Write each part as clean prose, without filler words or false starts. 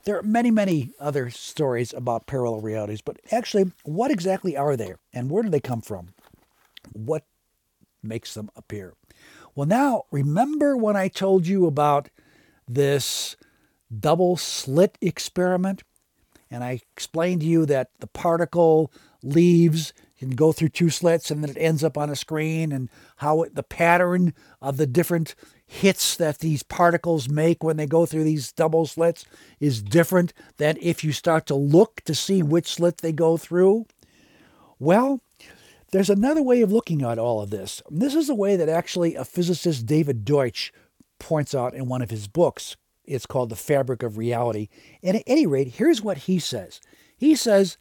There are many, many other stories about parallel realities, but actually, what exactly are they and where do they come from? What makes them appear? Well, now, remember when I told you about this double slit experiment? And I explained to you that the particle leaves, can go through two slits, and then it ends up on a screen, and how the pattern of the different hits that these particles make when they go through these double slits is different than if you start to look to see which slit they go through. Well, there's another way of looking at all of this. This is the way that actually a physicist, David Deutsch, points out in one of his books. It's called The Fabric of Reality. And at any rate, here's what he says. He says,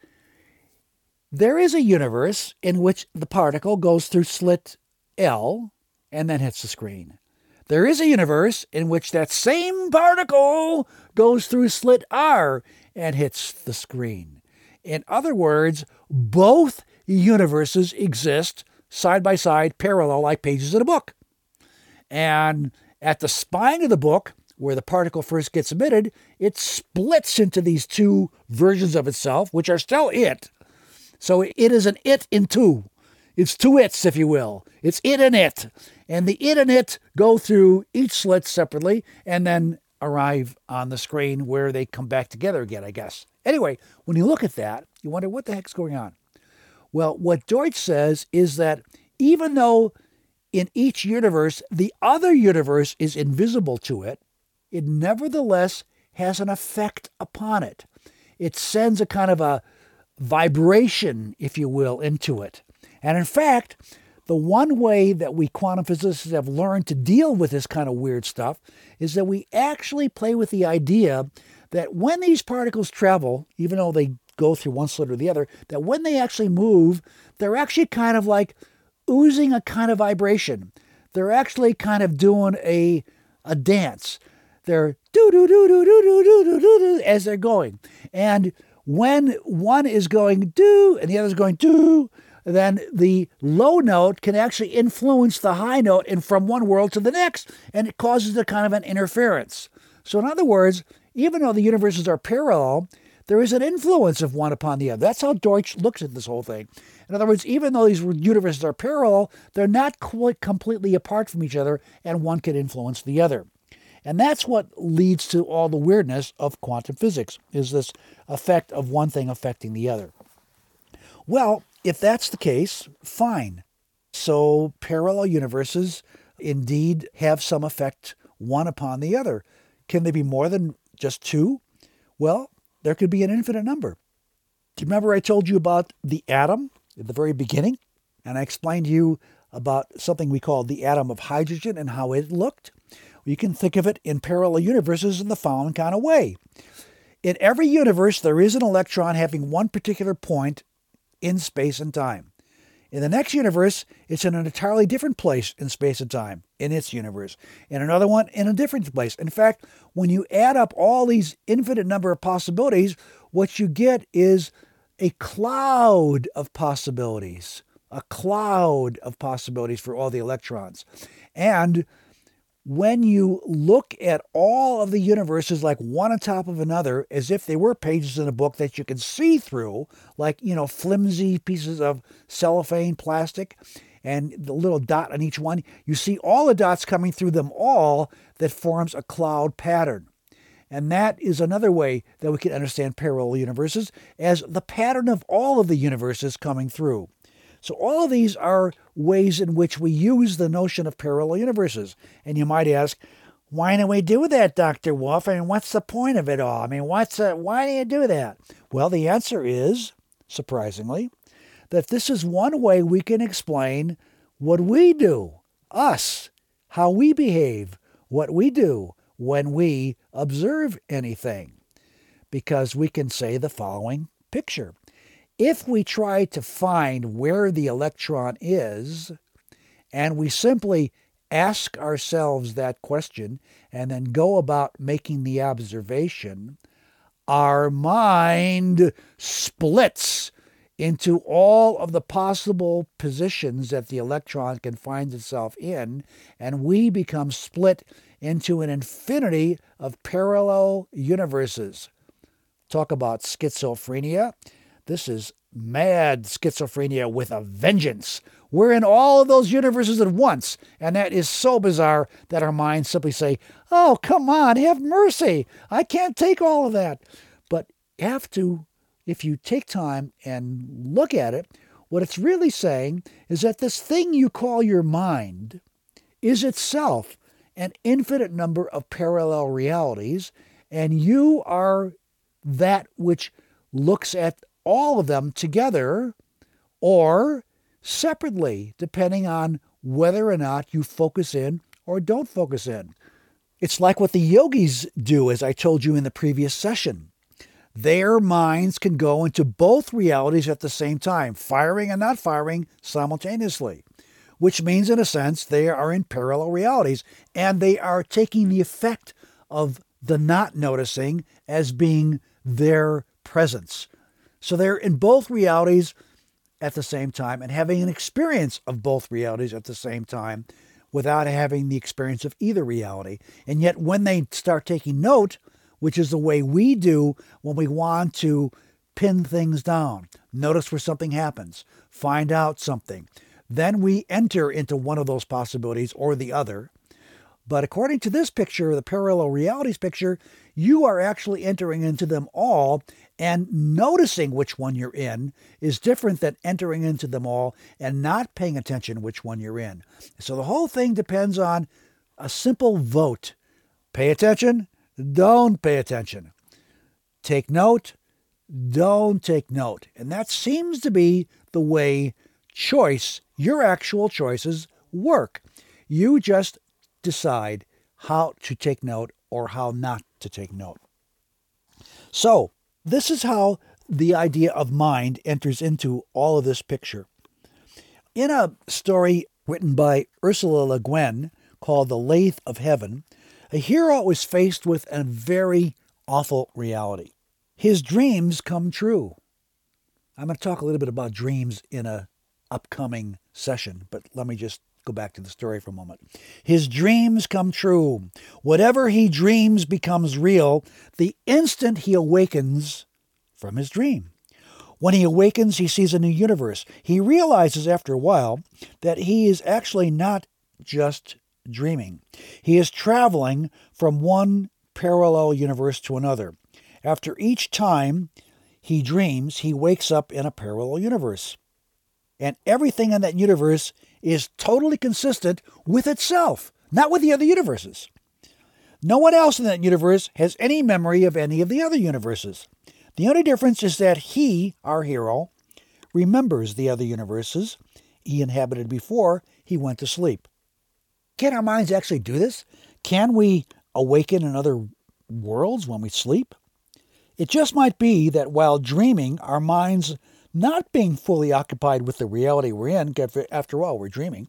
there is a universe in which the particle goes through slit L and then hits the screen. There is a universe in which that same particle goes through slit R and hits the screen. In other words, both universes exist side by side, parallel, like pages in a book. And at the spine of the book, where the particle first gets emitted, it splits into these two versions of itself, which are still it. So it is an it in two. It's two its, if you will. It's it and it. And the it and it go through each slit separately and then arrive on the screen where they come back together again, I guess. Anyway, when you look at that, you wonder what the heck's going on. Well, what Deutsch says is that even though in each universe the other universe is invisible to it, it nevertheless has an effect upon it. It sends a kind of a vibration, if you will, into it. And in fact, the one way that we quantum physicists have learned to deal with this kind of weird stuff is that we actually play with the idea that when these particles travel, even though they go through one slit or the other, that when they actually move, they're actually kind of like oozing a kind of vibration. They're actually kind of doing a dance. They're do-do-do-do-do-do-do-do as they're going. And when one is going do and the other is going do, then the low note can actually influence the high note and from one world to the next, and it causes a kind of an interference. So in other words, even though the universes are parallel, there is an influence of one upon the other. That's how Deutsch looks at this whole thing. In other words, even though these universes are parallel, they're not quite completely apart from each other, and one can influence the other. And that's what leads to all the weirdness of quantum physics, is this effect of one thing affecting the other. Well, if that's the case, fine. So parallel universes indeed have some effect one upon the other. Can they be more than just two? Well, there could be an infinite number. Do you remember I told you about the atom at the very beginning? And I explained to you about something we call the atom of hydrogen and how it looked? You can think of it in parallel universes in the following kind of way. In every universe, there is an electron having one particular point in space and time. In the next universe, it's in an entirely different place in space and time, in its universe. In another one, in a different place. In fact, when you add up all these infinite number of possibilities, what you get is a cloud of possibilities. A cloud of possibilities for all the electrons. And when you look at all of the universes like one on top of another, as if they were pages in a book that you can see through, like, flimsy pieces of cellophane plastic, and the little dot on each one, you see all the dots coming through them all that forms a cloud pattern. And that is another way that we can understand parallel universes, as the pattern of all of the universes coming through. So all of these are ways in which we use the notion of parallel universes. And you might ask, why do we do that, Dr. Wolf? I mean, what's the point of it all? I mean, why do you do that? Well, the answer is, surprisingly, that this is one way we can explain what we do, us, how we behave, what we do when we observe anything. Because we can say the following picture. If we try to find where the electron is, and we simply ask ourselves that question and then go about making the observation, our mind splits into all of the possible positions that the electron can find itself in, and we become split into an infinity of parallel universes. Talk about schizophrenia. This is mad schizophrenia with a vengeance. We're in all of those universes at once, and that is so bizarre that our minds simply say, oh, come on, have mercy. I can't take all of that. But if you take time and look at it, what it's really saying is that this thing you call your mind is itself an infinite number of parallel realities, and you are that which looks at all of them together or separately, depending on whether or not you focus in or don't focus in. It's like what the yogis do, as I told you in the previous session. Their minds can go into both realities at the same time, firing and not firing simultaneously, which means, in a sense, they are in parallel realities, and they are taking the effect of the not noticing as being their presence. So they're in both realities at the same time and having an experience of both realities at the same time without having the experience of either reality. And yet when they start taking note, which is the way we do when we want to pin things down, notice where something happens, find out something, then we enter into one of those possibilities or the other. But according to this picture, the parallel realities picture, you are actually entering into them all, and noticing which one you're in is different than entering into them all and not paying attention which one you're in. So the whole thing depends on a simple vote. Pay attention, don't pay attention. Take note, don't take note. And that seems to be the way your actual choices work. You just decide how to take note or how not to take note. So, this is how the idea of mind enters into all of this picture. In a story written by Ursula Le Guin called The Lathe of Heaven, a hero is faced with a very awful reality. His dreams come true. I'm going to talk a little bit about dreams in an upcoming session, but let me just go back to the story for a moment. His dreams come true. Whatever he dreams becomes real the instant he awakens from his dream. When he awakens, he sees a new universe. He realizes after a while that he is actually not just dreaming. He is traveling from one parallel universe to another. After each time he dreams, he wakes up in a parallel universe. And everything in that universe is totally consistent with itself, not with the other universes. No one else in that universe has any memory of any of the other universes. The only difference is that he, our hero, remembers the other universes he inhabited before he went to sleep. Can our minds actually do this? Can we awaken in other worlds when we sleep? It just might be that while dreaming, our minds not being fully occupied with the reality we're in, after all, we're dreaming,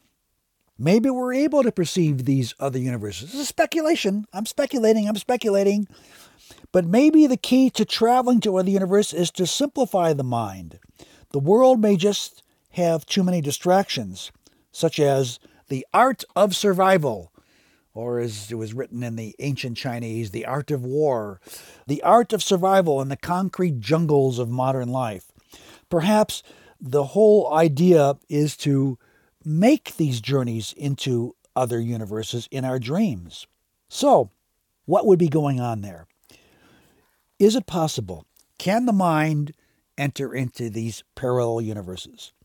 maybe we're able to perceive these other universes. This is speculation. I'm speculating. But maybe the key to traveling to other universes is to simplify the mind. The world may just have too many distractions, such as the art of survival, or as it was written in the ancient Chinese, the art of war, the art of survival in the concrete jungles of modern life. Perhaps the whole idea is to make these journeys into other universes in our dreams. So, what would be going on there? Is it possible? Can the mind enter into these parallel universes?